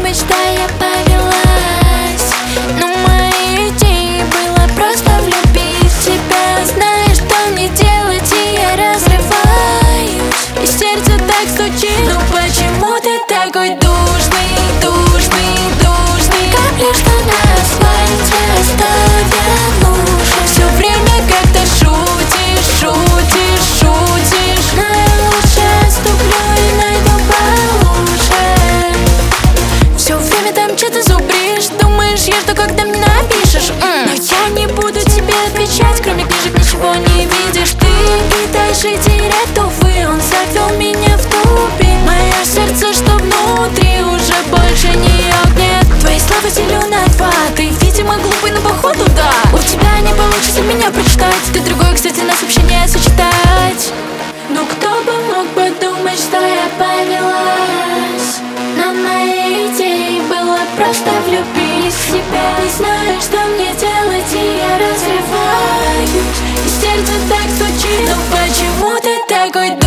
мечта, я повелась. Но моей идеей было просто влюбить в тебя. Знаешь, что мне делать, и я разрываюсь, и сердце так стучит. Ну почему ты такой душный, душный, душный? Капли, что на асфальте оставят лужи. Все время как-то шутишь, шутишь, шутишь. Но я лучше отступлю и найду получше. Все время там что-то зубришь. Думаешь, я жду, когда мне напишешь. Но я не буду тебе отвечать. Кроме книжек ничего не видишь ты. И дальше терять, увы, он завел меня в тупик. Мое сердце, что внутри, уже больше не огнет. Твои слова делю на два. Ты, видимо, глупый, но походу да. У тебя не получится меня прочитать. Ты другой, кстати, на сообщение сочетать. Ну кто бы мог подумать, что я повелась. Но моей идеей было просто влюбить в тебя. Не знаю, что мне делать, и я разрываюсь, и сердце так стучит. Ну почему ты такой